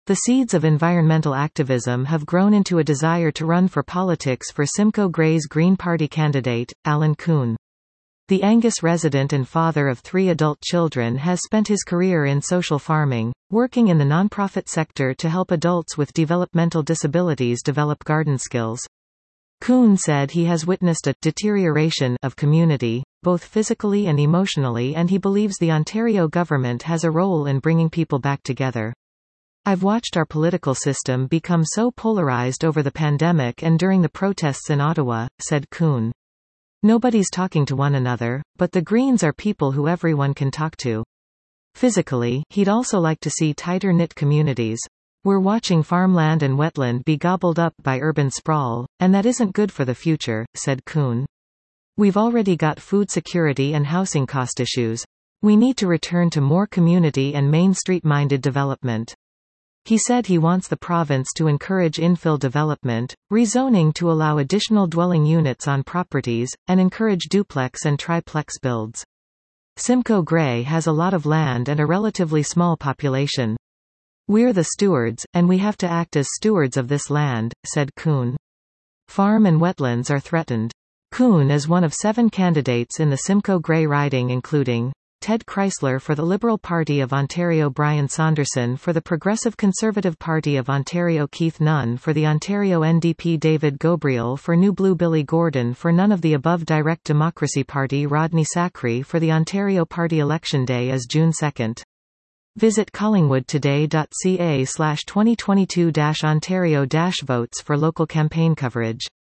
The seeds of environmental activism have grown into a desire to run for politics for Simcoe Grey's Green Party candidate, Alan Kuhn. The Angus resident and father of 3 adult children has spent his career in social farming, working in the nonprofit sector to help adults with developmental disabilities develop garden skills. Kuhn said he has witnessed a deterioration of community, both physically and emotionally, and he believes the Ontario government has a role in bringing people back together. I've watched our political system become so polarized over the pandemic and during the protests in Ottawa, said Kuhn. Nobody's talking to one another, but the Greens are people who everyone can talk to. Physically, he'd also like to see tighter-knit communities. We're watching farmland and wetland be gobbled up by urban sprawl, and that isn't good for the future, said Kuhn. We've already got food security and housing cost issues. We need to return to more community and Main Street-minded development. He said he wants the province to encourage infill development, rezoning to allow additional dwelling units on properties, and encourage duplex and triplex builds. Simcoe Grey has a lot of land and a relatively small population. We're the stewards, and we have to act as stewards of this land, said Kuhn. Farm and wetlands are threatened. Kuhn is one of 7 candidates in the Simcoe Grey riding, including Ted Chrysler for the Liberal Party of Ontario, Brian Saunderson for the Progressive Conservative Party of Ontario, Keith Nunn for the Ontario NDP, David Gobriel for New Blue, Billy Gordon for none of the above, Direct Democracy Party, Rodney Sacre for the Ontario Party. Election day is June 2. Visit collingwoodtoday.ca/2022-Ontario-votes for local campaign coverage.